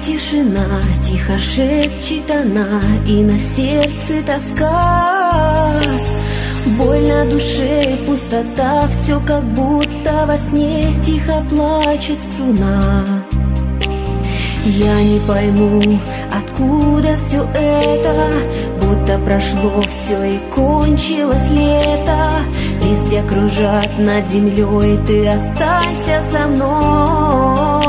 тишина, тихо шепчет она, и на сердце тоска. Боль на душе, пустота, все как будто во сне, тихо плачет струна. Я не пойму, откуда все это, будто прошло все и кончилось лето. Листья кружат над землей, ты останься со мной.